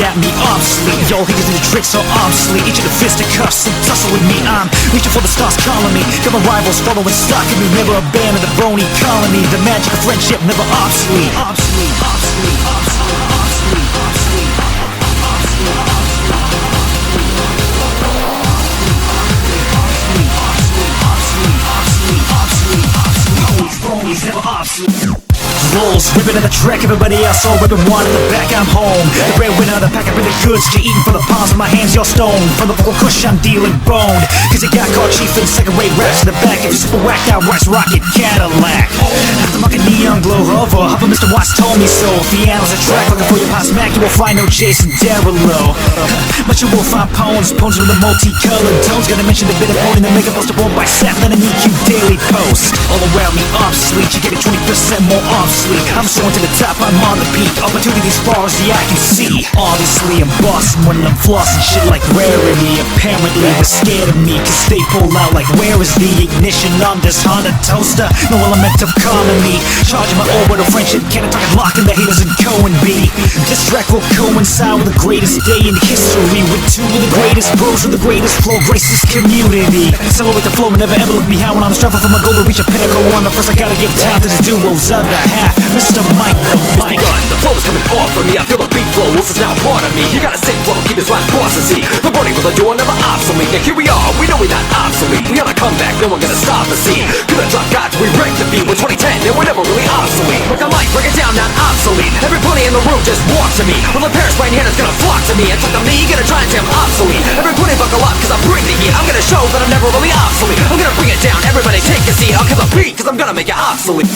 at me obsolete. Yo, he gives me the tricks so obsolete. Each of the fisticuffs and tussle with me. I'm reaching for the stars calling me. Got my rivals following stock of me. Never abandon the brony colony. The magic of friendship never obsolete. Obsolete, obsolete, obsolete, obsolete, obsolete, obsolete, bronies never obsolete. Rolls, ripping at the track, everybody else all ripping one in the back, I'm home. The breadwinner of the pack, I bring the goods, you're eating from the palms of my hands, you're stone. From the vocal kush, I'm dealing bone. Cause it got caught cheap for the second rate raps in the back. If you super whacked out, Rice Rocket Cadillac. After mucking neon glow hover, Hopper Mr. Watts told me so. If the analysts are track looking for your pop smack, you will find no Jason Derulo. But you will find poems with the multicolored tones. Gotta mention the bit of pony, the makeup poster born by Satlin and EQ Daily Post. All around me obsolete, you get it 20% more obsolete. I'm soaring to the top, I'm on the peak. Opportunities far as the eye can see. Obviously I'm bossing when I'm flossing. Shit like rarity. Apparently they're scared of me, cause they pull out like where is the ignition on this Honda toaster? No element of calm in me. Charging my orbital friendship, can't talk and locking the haters and Cohen B. This track will coincide with the greatest day in history, with two of the greatest bros with the greatest flow, grace this community. Celebrate the flow and never ever look behind when I'm striving for my goal to reach a pinnacle one. But first I gotta give time to the duos of the half. Mr. Mike, the mic. The flow is coming off of me, I feel the beat flow, this is now part of me. You gotta sing flow, keep this rhyme processy. The burning for the door, never obsolete. Now here we are, we know we're not obsolete. We on a comeback, no one gonna stop us, see. Gonna drop gods, we break the beat with 2010, and we're never really obsolete. Break the mic, break it down, not obsolete. Everybody in the room just walk to me. Well, the Paris right hand is gonna flock to me. And talk to me, gonna try and say I'm obsolete. Everybody buckle up, cause I bring the heat. I'm gonna show that I'm never really obsolete. I'm gonna bring it down, everybody take a seat. I'll kill the beat, cause I'm gonna make it obsolete.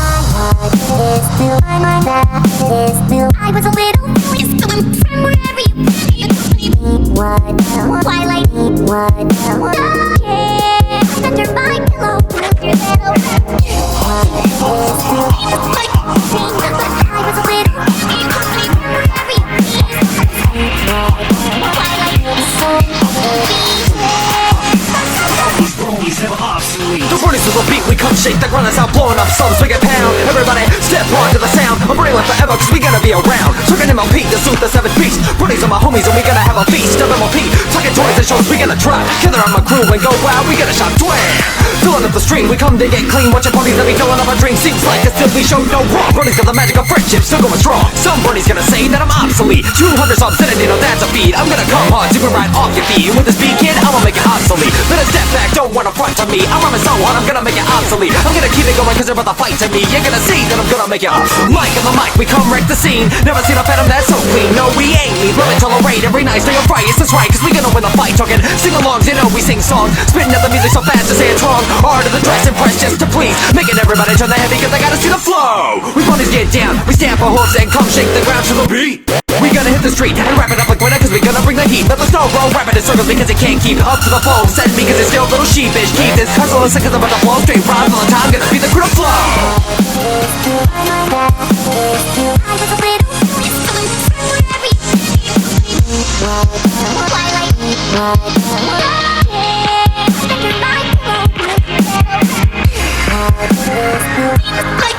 I was a little curious, so I'm from wherever you what? Twilight, what? Yeah, under my pillow, move your little I was a little curious, wherever you These bronies never obsolete. The bronies with the beat, we come shake the ground that's out blowing up subs, we get pound. Everybody step on to the sound. I'm burning like forever cause we gonna be around. Talking MLP, the suit, the savage beast. Bronies are my homies and we gonna have a feast of MLP. Talking toys and shows, we gonna try. Gather on my crew and go wild, we gonna shop twang. Filling up the stream, we come to get clean. Watching parties that be filling up our dreams. Seems like it's still we show no wrong. Bronies got the magic of friendship, still going strong. Some bronies gonna say that I'm obsolete. 200 subs in it, you know that's a feed. I'm gonna come hard, super right off your feet. With this beat kid, I'ma make it obsolete. Better step back, don't wanna front to me. I'm rhyming so hard, I'm gonna make it obsolete. I'm gonna keep it going cause they're about to fight to me. You're gonna see that I'm gonna make it obsolete. Mike on the mic, we come wreck the scene. Never seen a phantom that's so clean. No, we ain't leave, let me tolerate every night. Stay upright, it's just right, cause we gonna win the fight. Talking sing-alongs, you know we sing songs. Spitting out the music so fast to say it's wrong. Art of the dress, impress just to please. Making everybody turn their head because they gotta see the flow. We bronies get down, we stamp our hooves and come shake the ground to the beat. We gonna hit the street and wrap it up like winter cause we gonna bring the heat. Let the snow roll, wrap it in circles because it can't keep up to the flow. Send me cause it's still a little sheepish. Keep this hustle a second about to blow. Straight rhymes all the time, gonna be the crew to flow. I was a little curious, so I'm from wherever you Twilight, yeah, under my pillow, move your little